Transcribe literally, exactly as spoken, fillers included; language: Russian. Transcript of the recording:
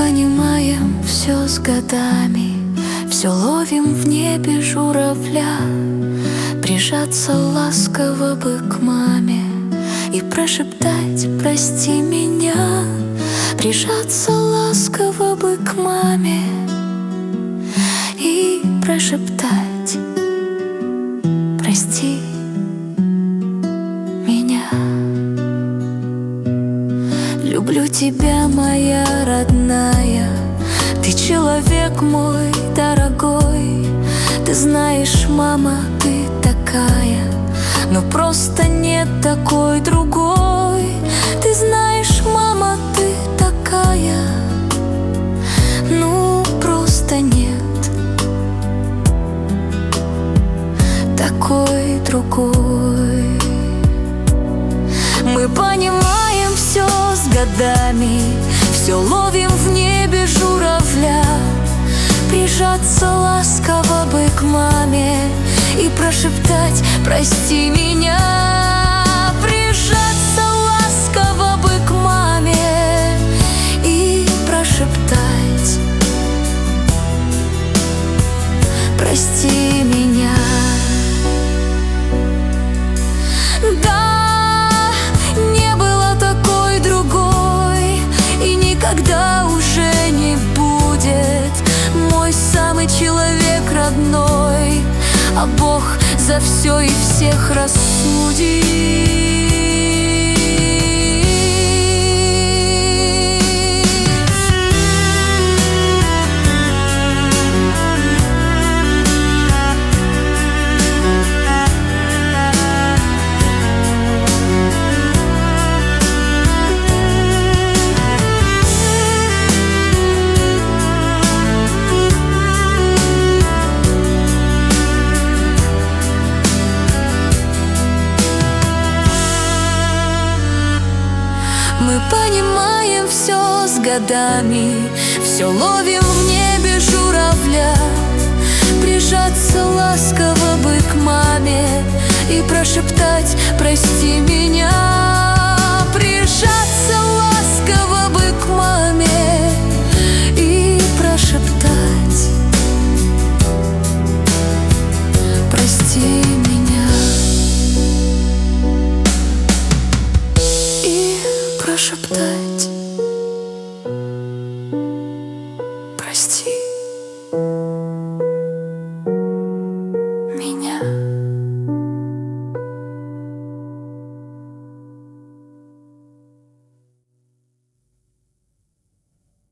понимаем все с годами, все ловим в небе журавля. Прижаться ласково бы к маме и прошептать: прости меня. Прижаться ласково бы к маме и прошептать: прости меня. Люблю тебя, моя родная, ты человек мой дорогой. Ты знаешь, мама, ты такая, но просто нет такой другой. Ты знаешь, мама, ты такая, ну просто нет такой другой. Мы понимаем все с годами, все ловим в небе журавля. Прижаться ласково бы к маме и прошептать: прости меня. Прижаться ласково бы к маме и прошептать: прости меня. Да, не было такой другой и никогда уже не будет. Мой самый человек родной, а Бог за все и всех рассудит. Мы понимаем все с годами, все ловим в небе журавля. Прижаться ласково бы к маме и прошептать: прости меня. Прижаться ласково бы к маме